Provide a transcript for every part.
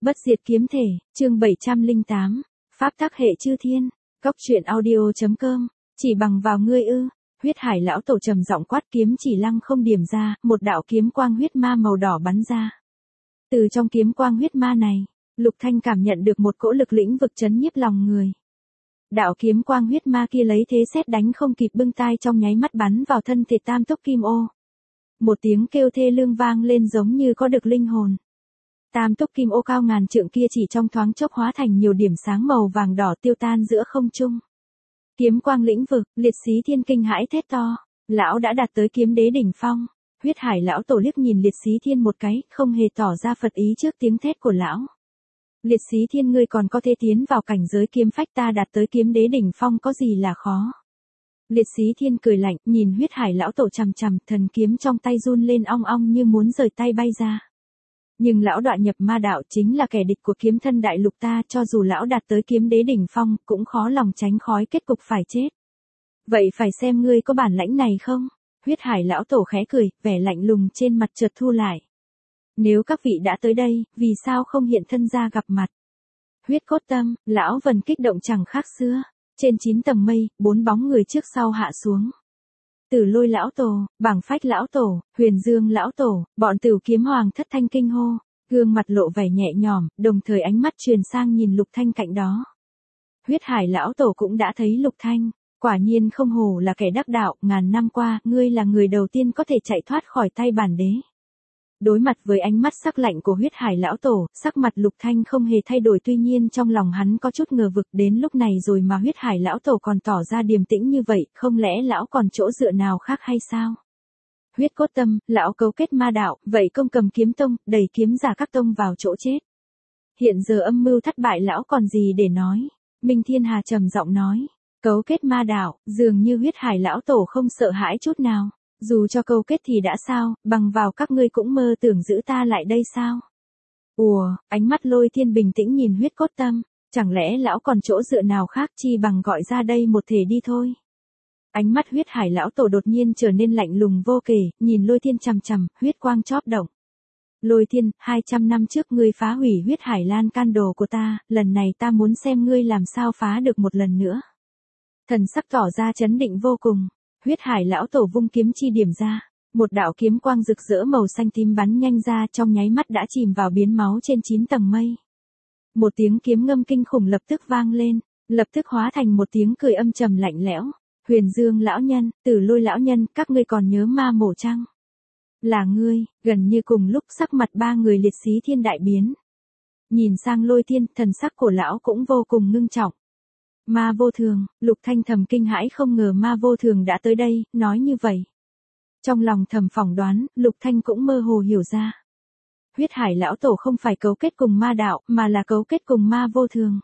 Bất diệt kiếm thể, chương 708, Pháp tắc hệ chư thiên, Cốc truyện audio.com, chỉ bằng vào ngươi ư? Huyết Hải lão tổ trầm giọng quát, kiếm chỉ lăng không điểm ra, một đạo kiếm quang huyết ma màu đỏ bắn ra. Từ trong kiếm quang huyết ma này, Lục Thanh cảm nhận được một cỗ lực lĩnh vực chấn nhiếp lòng người. Đạo kiếm quang huyết ma kia lấy thế sét đánh không kịp bưng tai trong nháy mắt bắn vào thân thể tam tốc kim ô. Một tiếng kêu thê lương vang lên giống như có được linh hồn. Tam tốc kim ô cao ngàn trượng kia chỉ trong thoáng chốc hóa thành nhiều điểm sáng màu vàng đỏ tiêu tan giữa không trung. Kiếm quang lĩnh vực, liệt sĩ thiên kinh hãi thét to, lão đã đạt tới kiếm đế đỉnh phong. Huyết Hải lão tổ liếc nhìn liệt sĩ thiên một cái, không hề tỏ ra phật ý trước tiếng thét của lão. Liệt sĩ thiên, ngươi còn có thể tiến vào cảnh giới kiếm phách, ta đạt tới kiếm đế đỉnh phong có gì là khó. Liệt sĩ thiên cười lạnh, nhìn Huyết Hải lão tổ chằm chằm, thần kiếm trong tay run lên ong ong như muốn rời tay bay ra. Nhưng lão đoạn nhập ma đạo chính là kẻ địch của kiếm thân đại lục ta, cho dù lão đạt tới kiếm đế đỉnh phong, cũng khó lòng tránh khỏi kết cục phải chết. Vậy phải xem ngươi có bản lãnh này không? Huyết Hải lão tổ khẽ cười, vẻ lạnh lùng trên mặt chợt thu lại. Nếu các vị đã tới đây, vì sao không hiện thân ra gặp mặt? Huyết cốt tâm, lão Vân kích động chẳng khác xưa. Trên 9 tầng mây, 4 bóng người trước sau hạ xuống. Tử Lôi lão tổ, Bảng Phách lão tổ, Huyền Dương lão tổ, bọn Tửu Kiếm Hoàng thất thanh kinh hô, gương mặt lộ vẻ nhẹ nhõm, đồng thời ánh mắt truyền sang nhìn Lục Thanh cạnh đó. Huyết Hải lão tổ cũng đã thấy Lục Thanh, quả nhiên không hổ là kẻ đắc đạo, ngàn năm qua, ngươi là người đầu tiên có thể chạy thoát khỏi tay bản đế. Đối mặt với ánh mắt sắc lạnh của Huyết Hải lão tổ, sắc mặt Lục Thanh không hề thay đổi, tuy nhiên trong lòng hắn có chút ngờ vực, đến lúc này rồi mà Huyết Hải lão tổ còn tỏ ra điềm tĩnh như vậy, không lẽ lão còn chỗ dựa nào khác hay sao? Huyết cốt tâm, lão cấu kết ma đạo, vậy công cầm kiếm tông, đẩy kiếm giả các tông vào chỗ chết. Hiện giờ âm mưu thất bại, lão còn gì để nói? Minh Thiên Hà trầm giọng nói, cấu kết ma đạo, dường như Huyết Hải lão tổ không sợ hãi chút nào. Dù cho câu kết thì đã sao, bằng vào các ngươi cũng mơ tưởng giữ ta lại đây sao? Ùa, ánh mắt Lôi Thiên bình tĩnh nhìn Huyết cốt tâm, chẳng lẽ lão còn chỗ dựa nào khác, chi bằng gọi ra đây một thể đi thôi. Ánh mắt Huyết Hải lão tổ đột nhiên trở nên lạnh lùng vô kể, nhìn Lôi Thiên chằm chằm, huyết quang chóp động. Lôi Thiên, 200 năm trước ngươi phá hủy Huyết Hải Lan can đồ của ta, lần này ta muốn xem ngươi làm sao phá được một lần nữa. Thần sắc tỏ ra chấn định vô cùng. Huyết Hải lão tổ vung kiếm chi điểm ra, một đạo kiếm quang rực rỡ màu xanh tím bắn nhanh ra, trong nháy mắt đã chìm vào biến máu trên 9 tầng mây. Một tiếng kiếm ngâm kinh khủng lập tức vang lên, lập tức hóa thành một tiếng cười âm trầm lạnh lẽo. Huyền Dương lão nhân, Tử Lôi lão nhân, các ngươi còn nhớ ma mổ chăng? Là ngươi. Gần như cùng lúc sắc mặt ba người liệt sĩ thiên đại biến. Nhìn sang Lôi Thiên, thần sắc của lão cũng vô cùng ngưng trọng. Ma vô thường, Lục Thanh thầm kinh hãi, không ngờ ma vô thường đã tới đây, nói như vậy. Trong lòng thầm phỏng đoán, Lục Thanh cũng mơ hồ hiểu ra. Huyết Hải lão tổ không phải cấu kết cùng ma đạo, mà là cấu kết cùng ma vô thường.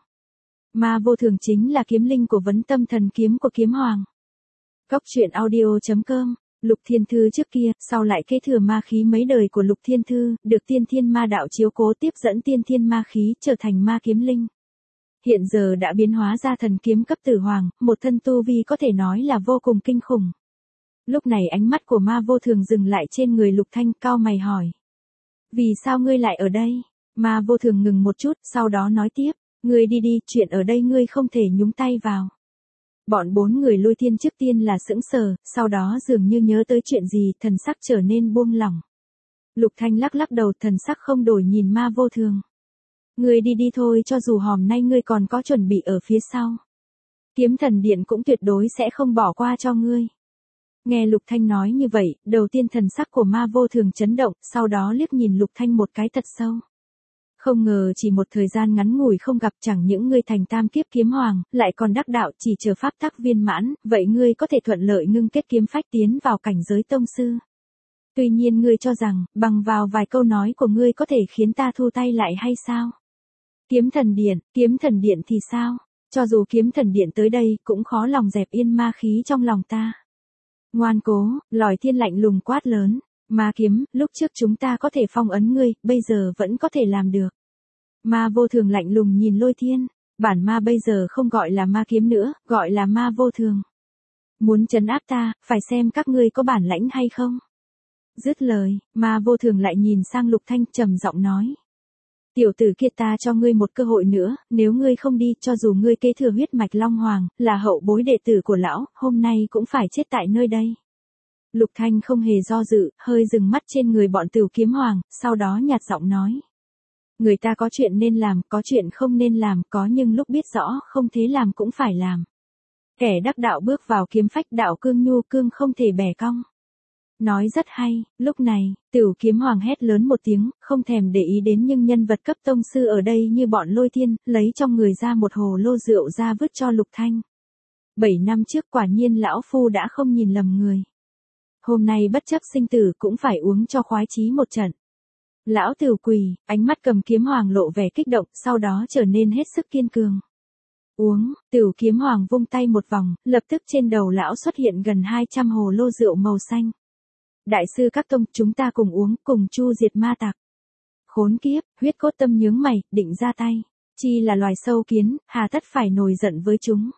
Ma vô thường chính là kiếm linh của vấn tâm thần kiếm của kiếm hoàng. Cốc truyện audio.com, Lục Thiên Thư trước kia, sau lại kế thừa ma khí mấy đời của Lục Thiên Thư, được tiên thiên ma đạo chiếu cố tiếp dẫn tiên thiên ma khí trở thành ma kiếm linh. Hiện giờ đã biến hóa ra thần kiếm cấp tử hoàng, một thân tu vi có thể nói là vô cùng kinh khủng. Lúc này ánh mắt của ma vô thường dừng lại trên người Lục Thanh, cau mày hỏi. Vì sao ngươi lại ở đây? Ma vô thường ngừng một chút, sau đó nói tiếp, ngươi đi đi, chuyện ở đây ngươi không thể nhúng tay vào. Bọn 4 người Lôi Thiên trước tiên là sững sờ, sau đó dường như nhớ tới chuyện gì, thần sắc trở nên buông lỏng. Lục Thanh lắc lắc đầu, thần sắc không đổi nhìn ma vô thường. Ngươi đi đi thôi, cho dù hôm nay ngươi còn có chuẩn bị ở phía sau. Kiếm thần điện cũng tuyệt đối sẽ không bỏ qua cho ngươi. Nghe Lục Thanh nói như vậy, đầu tiên thần sắc của ma vô thường chấn động, sau đó liếc nhìn Lục Thanh một cái thật sâu. Không ngờ chỉ một thời gian ngắn ngủi không gặp, chẳng những ngươi thành tam kiếp kiếm hoàng, lại còn đắc đạo, chỉ chờ pháp tắc viên mãn, vậy ngươi có thể thuận lợi ngưng kết kiếm phách tiến vào cảnh giới tông sư. Tuy nhiên ngươi cho rằng, bằng vào vài câu nói của ngươi có thể khiến ta thu tay lại hay sao? Kiếm thần điện thì sao? Cho dù kiếm thần điện tới đây, cũng khó lòng dẹp yên ma khí trong lòng ta. Ngoan cố, Lòi Thiên lạnh lùng quát lớn. Ma kiếm, lúc trước chúng ta có thể phong ấn ngươi, bây giờ vẫn có thể làm được. Ma vô thường lạnh lùng nhìn Lôi Thiên. Bản ma bây giờ không gọi là ma kiếm nữa, gọi là ma vô thường. Muốn trấn áp ta, phải xem các ngươi có bản lãnh hay không. Dứt lời, ma vô thường lại nhìn sang Lục Thanh trầm giọng nói. Tiểu tử kia, ta cho ngươi một cơ hội nữa, nếu ngươi không đi, cho dù ngươi kế thừa huyết mạch Long Hoàng, là hậu bối đệ tử của lão, hôm nay cũng phải chết tại nơi đây. Lục Thanh không hề do dự, hơi dừng mắt trên người bọn Tửu Kiếm Hoàng, sau đó nhạt giọng nói. Người ta có chuyện nên làm, có chuyện không nên làm, có nhưng lúc biết rõ không thế làm cũng phải làm. Kẻ đắc đạo bước vào kiếm phách, đạo cương nhu cương không thể bẻ cong. Nói rất hay, lúc này, Tửu Kiếm Hoàng hét lớn một tiếng, không thèm để ý đến nhưng nhân vật cấp tông sư ở đây như bọn Lôi Thiên, lấy trong người ra một hồ lô rượu ra vứt cho Lục Thanh. 7 năm trước quả nhiên lão phu đã không nhìn lầm người. Hôm nay bất chấp sinh tử cũng phải uống cho khoái chí một trận. Lão Tửu quỳ, ánh mắt Cầm Kiếm Hoàng lộ vẻ kích động, sau đó trở nên hết sức kiên cường. Uống, Tửu Kiếm Hoàng vung tay một vòng, lập tức trên đầu lão xuất hiện gần 200 hồ lô rượu màu xanh. Đại sư các tông, chúng ta cùng uống, cùng chu diệt ma tặc. Khốn kiếp, Huyết Cốt Tâm nhướng mày, định ra tay. Chi là loài sâu kiến, hà tất phải nổi giận với chúng.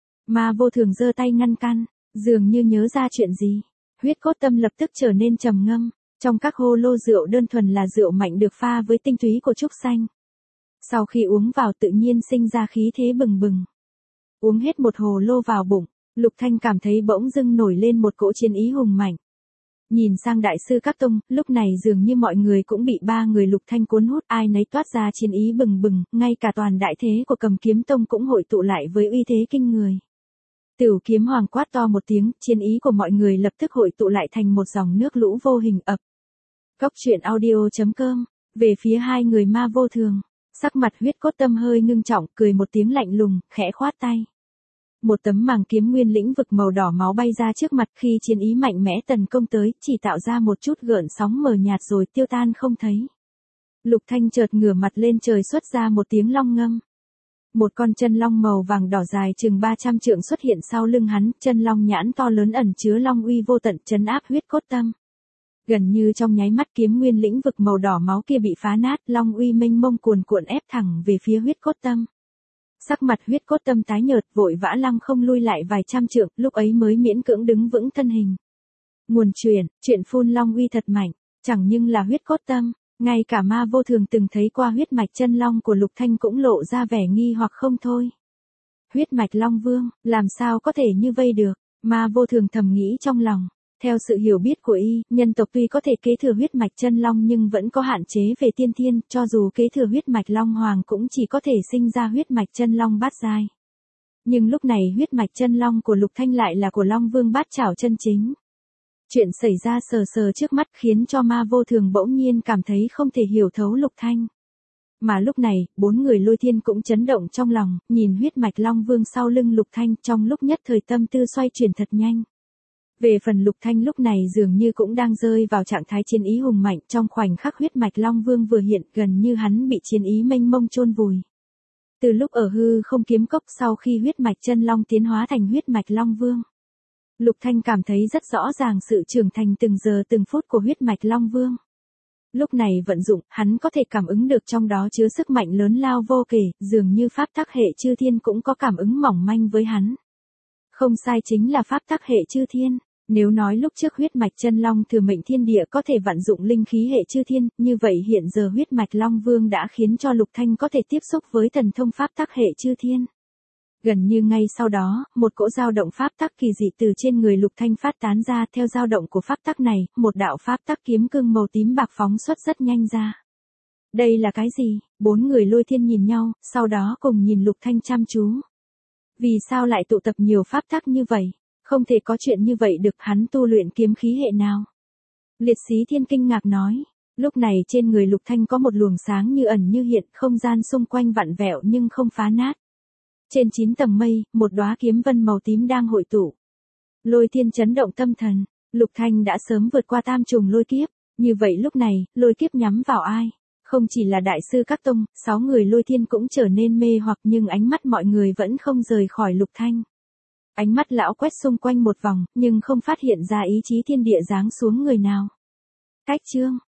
Ma Vô Thường giơ tay ngăn can, dường như nhớ ra chuyện gì. Huyết Cốt Tâm lập tức trở nên trầm ngâm. Trong các hồ lô rượu đơn thuần là rượu mạnh được pha với tinh túy của trúc xanh. Sau khi uống vào tự nhiên sinh ra khí thế bừng bừng. Uống hết một hồ lô vào bụng, Lục Thanh cảm thấy bỗng dưng nổi lên một cỗ chiến ý hùng mạnh. Nhìn sang đại sư các tông, lúc này dường như mọi người cũng bị ba người Lục Thanh cuốn hút, ai nấy toát ra chiến ý bừng bừng, ngay cả toàn đại thế của Cầm Kiếm Tông cũng hội tụ lại với uy thế kinh người. Tửu Kiếm Hoàng quát to một tiếng, chiến ý của mọi người lập tức hội tụ lại thành một dòng nước lũ vô hình ập. Cốc truyện audio.com, về phía hai người Ma Vô Thường, sắc mặt Huyết Cốt Tâm hơi ngưng trọng, cười một tiếng lạnh lùng, khẽ khoát tay. Một tấm màng kiếm nguyên lĩnh vực màu đỏ máu bay ra trước mặt, khi chiến ý mạnh mẽ tấn công tới, chỉ tạo ra một chút gợn sóng mờ nhạt rồi tiêu tan không thấy. Lục Thanh chợt ngửa mặt lên trời xuất ra một tiếng long ngâm. Một con chân long màu vàng đỏ dài chừng 300 trượng xuất hiện sau lưng hắn, chân long nhãn to lớn ẩn chứa long uy vô tận trấn áp Huyết Cốt Tâm. Gần như trong nháy mắt kiếm nguyên lĩnh vực màu đỏ máu kia bị phá nát, long uy mênh mông cuồn cuộn ép thẳng về phía Huyết Cốt Tâm. Sắc mặt Huyết Cốt Tâm tái nhợt, vội vã lăng không lui lại vài trăm trượng, lúc ấy mới miễn cưỡng đứng vững thân hình. Nguồn chuyện phun long uy thật mạnh, chẳng nhưng là Huyết Cốt Tâm, ngay cả Ma Vô Thường từng thấy qua huyết mạch chân long của Lục Thanh cũng lộ ra vẻ nghi hoặc không thôi. Huyết mạch Long Vương, làm sao có thể như vây được? Ma Vô Thường thầm nghĩ trong lòng. Theo sự hiểu biết của y, nhân tộc tuy có thể kế thừa huyết mạch chân long nhưng vẫn có hạn chế về tiên thiên, cho dù kế thừa huyết mạch Long Hoàng cũng chỉ có thể sinh ra huyết mạch chân long bát giai. Nhưng lúc này huyết mạch chân long của Lục Thanh lại là của Long Vương bát chảo chân chính. Chuyện xảy ra sờ sờ trước mắt khiến cho Ma Vô Thường bỗng nhiên cảm thấy không thể hiểu thấu Lục Thanh. Mà lúc này, bốn người Lôi Thiên cũng chấn động trong lòng, nhìn huyết mạch Long Vương sau lưng Lục Thanh, trong lúc nhất thời tâm tư xoay chuyển thật nhanh. Về phần Lục Thanh lúc này dường như cũng đang rơi vào trạng thái chiến ý hùng mạnh, trong khoảnh khắc huyết mạch Long Vương vừa hiện, gần như hắn bị chiến ý mênh mông chôn vùi. Từ lúc ở hư không kiếm cốc, sau khi huyết mạch chân long tiến hóa thành huyết mạch Long Vương, Lục Thanh cảm thấy rất rõ ràng sự trưởng thành từng giờ từng phút của huyết mạch Long Vương. Lúc này vận dụng, hắn có thể cảm ứng được trong đó chứa sức mạnh lớn lao vô kể, dường như pháp tắc hệ chư thiên cũng có cảm ứng mỏng manh với hắn. Không sai, chính là pháp tắc hệ chư thiên. Nếu nói lúc trước huyết mạch chân long thừa mệnh thiên địa có thể vận dụng linh khí hệ chư thiên, như vậy hiện giờ huyết mạch Long Vương đã khiến cho Lục Thanh có thể tiếp xúc với thần thông pháp tắc hệ chư thiên. Gần như ngay sau đó, một cỗ dao động pháp tắc kỳ dị từ trên người Lục Thanh phát tán ra, theo dao động của pháp tắc này, một đạo pháp tắc kiếm cương màu tím bạc phóng xuất rất nhanh ra. Đây là cái gì? Bốn người Lôi Thiên nhìn nhau, sau đó cùng nhìn Lục Thanh chăm chú. Vì sao lại tụ tập nhiều pháp tắc như vậy? Không thể có chuyện như vậy được, hắn tu luyện kiếm khí hệ nào? Liệt Sĩ Thiên kinh ngạc nói. Lúc này trên người Lục Thanh có một luồng sáng như ẩn như hiện, không gian xung quanh vặn vẹo nhưng không phá nát. Trên 9 tầng mây, một đóa kiếm vân màu tím đang hội tụ. Lôi Thiên chấn động tâm thần, Lục Thanh đã sớm vượt qua tam trùng lôi kiếp, như vậy lúc này, lôi kiếp nhắm vào ai? Không chỉ là đại sư các tông, 6 người Lôi Thiên cũng trở nên mê hoặc, nhưng ánh mắt mọi người vẫn không rời khỏi Lục Thanh. Ánh mắt lão quét xung quanh một vòng, nhưng không phát hiện ra ý chí thiên địa giáng xuống người nào. Cách chương